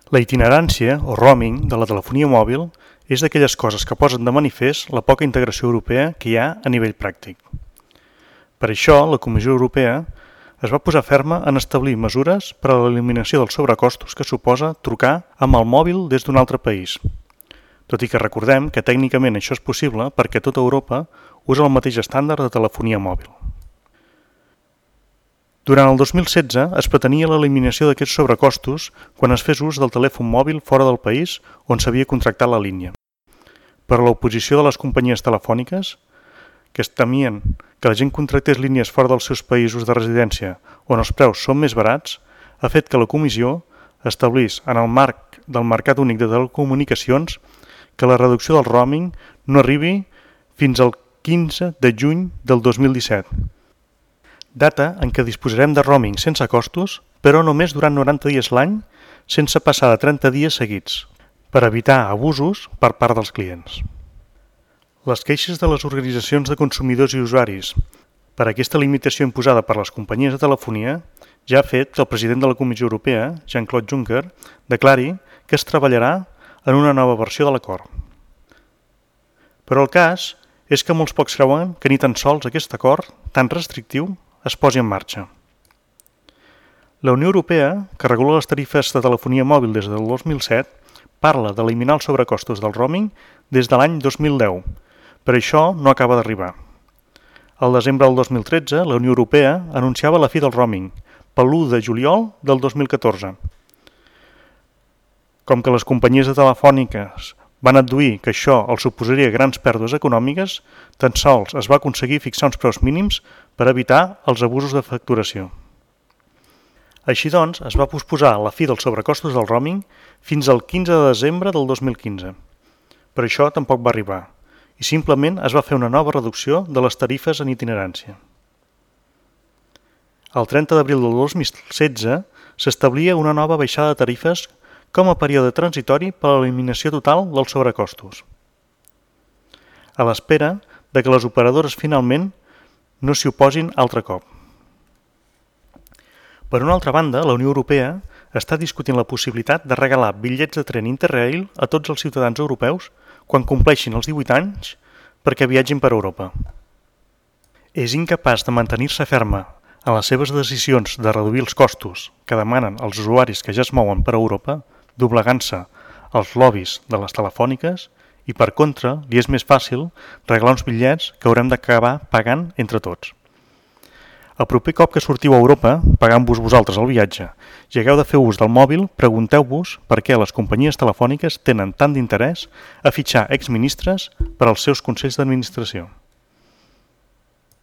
La itinerància, o roaming, de la telefonia mòbil és d'aquelles coses que posen de manifest la poca integració europea que hi ha a nivell pràctic. Per això, la Comissió Europea es va posar ferma en establir mesures per a l'eliminació dels sobrecostos que suposa trucar amb el mòbil des d'un altre país. Tot i que recordem que tècnicament això és possible perquè tota Europa usa el mateix estàndard de telefonia mòbil. Durant el 2016 es pretenia l'eliminació d'aquests sobrecostos quan es fes ús del telèfon mòbil fora del país on s'havia contractat la línia. Però l'oposició de les companyies telefòniques, que es temien que la gent contractés línies fora dels seus països de residència on els preus són més barats, ha fet que la Comissió establís en el marc del Mercat Únic de Telecomunicacions que la reducció del roaming no arribi fins al 15 de juny del 2017, data en què disposarem de roaming sense costos, però només durant 90 dies l'any, sense passar de 30 dies seguits, per evitar abusos per part dels clients. Les queixes de les organitzacions de consumidors i usuaris per aquesta limitació imposada per les companyies de telefonia ja ha fet que el president de la Comissió Europea, Jean-Claude Juncker, declari que es treballarà en una nova versió de l'acord. Però el cas és que molts pocs creuen que ni tan sols aquest acord tan restrictiu es posi en marxa. La Unió Europea, que regula les tarifes de telefonia mòbil des del 2007, parla d'eliminar els sobrecostos del roaming des de l'any 2010, però això no acaba d'arribar. Al desembre del 2013, la Unió Europea anunciava la fi del roaming, per l'1 de juliol del 2014. Com que les companyies de telefòniques van adduir que això els suposaria grans pèrdues econòmiques, tan sols es va aconseguir fixar uns preus mínims per evitar els abusos de facturació. Així doncs, es va posposar la fi dels sobrecostos del roaming fins al 15 de desembre del 2015. Però això tampoc va arribar, i simplement es va fer una nova reducció de les tarifes en itinerància. El 30 d'abril del 2016 s'establia una nova baixada de tarifes com a període transitori per a l'eliminació total dels sobrecostos, a l'espera de que les operadores finalment no s'hi oposin altre cop. Per una altra banda, la Unió Europea està discutint la possibilitat de regalar bitllets de tren Interrail a tots els ciutadans europeus quan compleixin els 18 anys perquè viatgin per Europa. És incapaç de mantenir-se ferma en les seves decisions de reduir els costos que demanen els usuaris que ja es mouen per Europa, doblegant-se als lobbies de les telefòniques i, per contra, li és més fàcil regalar uns bitllets que haurem d'acabar pagant entre tots. El proper cop que sortiu a Europa, pagant-vos vosaltres el viatge, i hagueu de fer ús del mòbil, pregunteu-vos per què les companyies telefòniques tenen tant d'interès a fitxar exministres per als seus consells d'administració.